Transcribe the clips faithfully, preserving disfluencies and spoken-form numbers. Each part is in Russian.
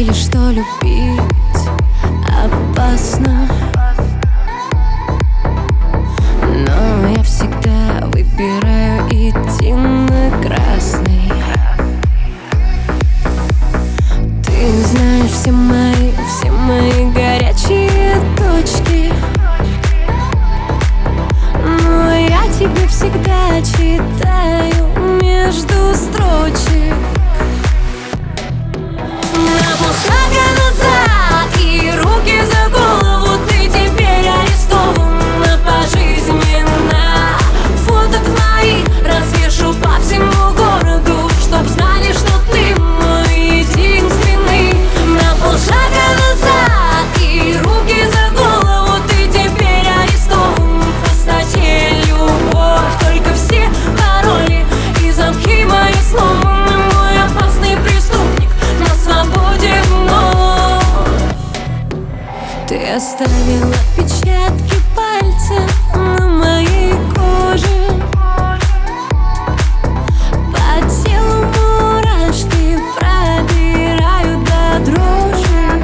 говорили, что любить опасно, но я всегда выбираю идти на красный. Ты знаешь все мои, все мои горячие точки, но я тебе всегда читаю между строчек. На полшага назад и руки за голову, ты теперь арестована пожизненно. Фото твои развешу по всему городу, чтоб знали, что ты мой единственный. На полшага назад и руки за голову, ты теперь арестован в простоте. Любовь, только все пароли и замки мои сломаны. Мой опасный преступник на свободе вновь. Ты оставила отпечатки пальцев на моей коже, по телу мурашки пробирают до дрожи.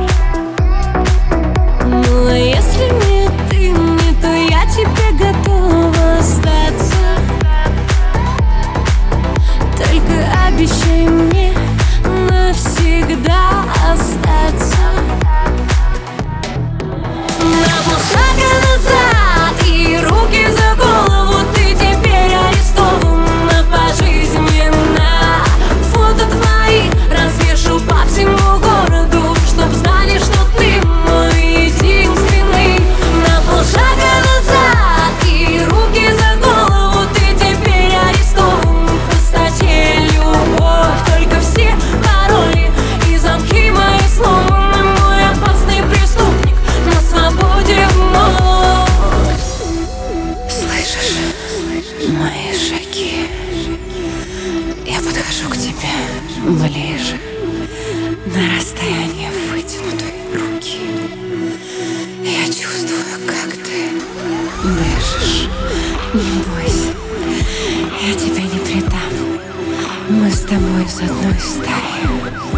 Но если не ты мне, то я тебе готова остаться. Только обещай мне навсегда остаться. На полшага назад и руки за голову, ты теперь арестована пожизненно. Фото твои развешу по всему городу, чтоб знали, что ты мой единственный. На полшага назад и руки за голову, ты теперь арестован в простоте. Любовь, только все пароли и замки мои сломаны. Мой опасный преступник на свободе вновь. Слышишь мои шаги? Я подхожу к тебе ближе, на расстояние вытянутой руки. Я чувствую, как ты дышишь. Не бойся, я тебя не предам. Мы с тобой из одной стаи.